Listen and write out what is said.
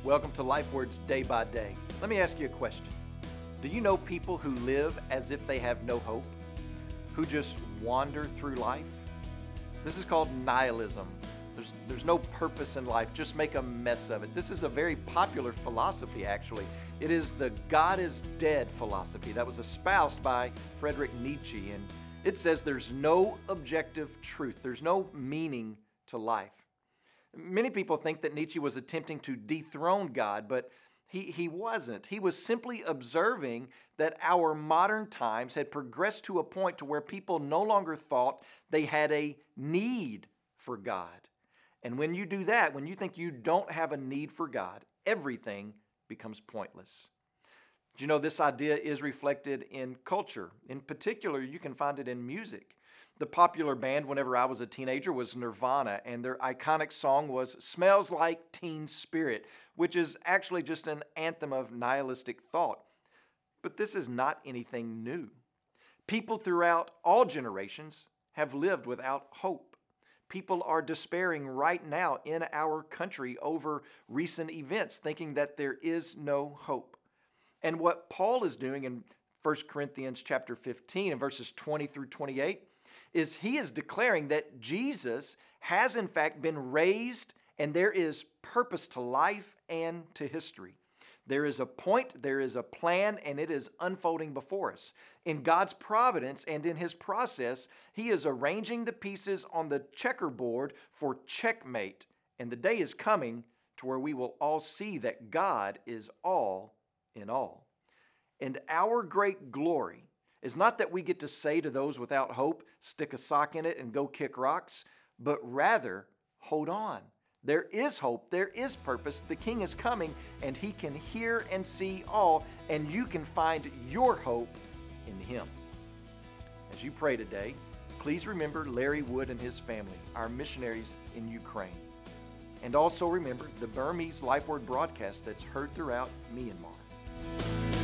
Welcome to Life Words Day by Day. Let me ask you a question. Do you know people who live as if they have no hope? Who just wander through life? This is called nihilism. There's no purpose in life. Just make a mess of it. This is a very popular philosophy, actually. It is the God is dead philosophy that was espoused by Friedrich Nietzsche. And it says there's no objective truth. There's no meaning to life. Many people think that Nietzsche was attempting to dethrone God, but he wasn't. He was simply observing that our modern times had progressed to a point to where people no longer thought they had a need for God. And when you do that, when you think you don't have a need for God, everything becomes pointless. Do you know this idea is reflected in culture? In particular, you can find it in music. The popular band whenever I was a teenager was Nirvana, and their iconic song was Smells Like Teen Spirit, which is actually just an anthem of nihilistic thought. But this is not anything new. People throughout all generations have lived without hope. People are despairing right now in our country over recent events, thinking that there is no hope. And what Paul is doing in 1 Corinthians chapter 15 and verses 20 through 28 is he is declaring that Jesus has in fact been raised and there is purpose to life and to history. There is a point, there is a plan, and it is unfolding before us. In God's providence and in His process, He is arranging the pieces on the checkerboard for checkmate. And the day is coming to where we will all see that God is all in all. And our great glory is not that we get to say to those without hope, stick a sock in it and go kick rocks, but rather, hold on. There is hope, there is purpose, the King is coming, and He can hear and see all, and you can find your hope in Him. As you pray today, please remember Larry Wood and his family, our missionaries in Ukraine. And also remember the Burmese Life Word broadcast that's heard throughout Myanmar.